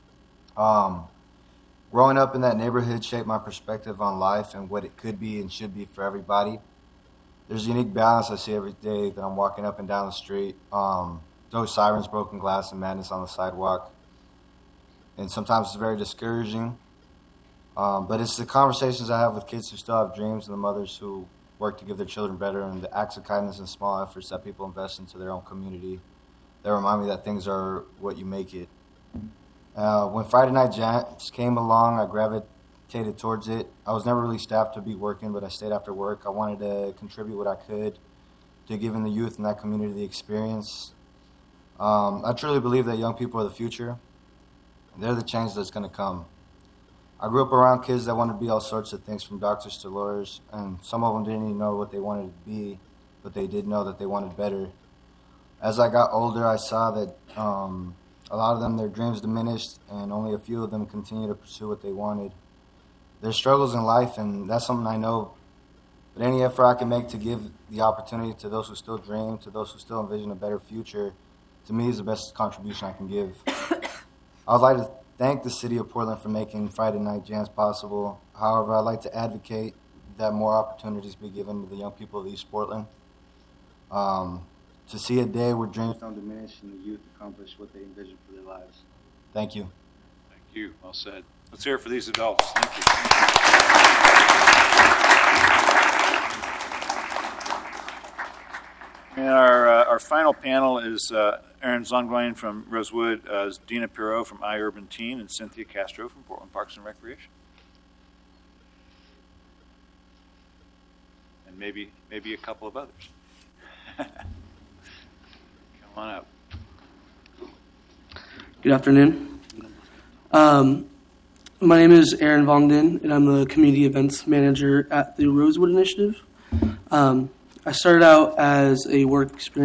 Growing up in that neighborhood shaped my perspective on life and what it could be and should be for everybody. There's a unique balance I see every day that I'm walking up and down the street. Those sirens, broken glass, and madness on the sidewalk. And sometimes it's very discouraging. But it's the conversations I have with kids who still have dreams, and the mothers who work to give their children better, and the acts of kindness and small efforts that people invest into their own community that remind me that things are what you make it. When Friday Night Jams came along, I gravitated towards it. I was never really staffed to be working, but I stayed after work. I wanted to contribute what I could to giving the youth in that community the experience. I truly believe that young people are the future. They're the change that's going to come. I grew up around kids that wanted to be all sorts of things, from doctors to lawyers, and some of them didn't even know what they wanted to be, but they did know that they wanted better. As I got older, I saw that a lot of them, their dreams diminished, and only a few of them continue to pursue what they wanted. There's struggles in life, and that's something I know. But any effort I can make to give the opportunity to those who still dream, to those who still envision a better future, to me is the best contribution I can give. I would like to thank the City of Portland for making Friday Night Jams possible. However, I'd like to advocate that more opportunities be given to the young people of East Portland. To see a day where dreams don't diminish and the youth accomplish what they envision for their lives. Thank you. Thank you. Well said. Let's hear it for these adults. Thank you. And our final panel is Aaron Zongwein from Rosewood, Dina Pirot from iUrban Teen, and Cynthia Castro from Portland Parks and Recreation. and maybe a couple of others. Come on up. Good afternoon. My name is Aaron Von Den, and I'm the Community Events Manager at the Rosewood Initiative. I started out as a work experience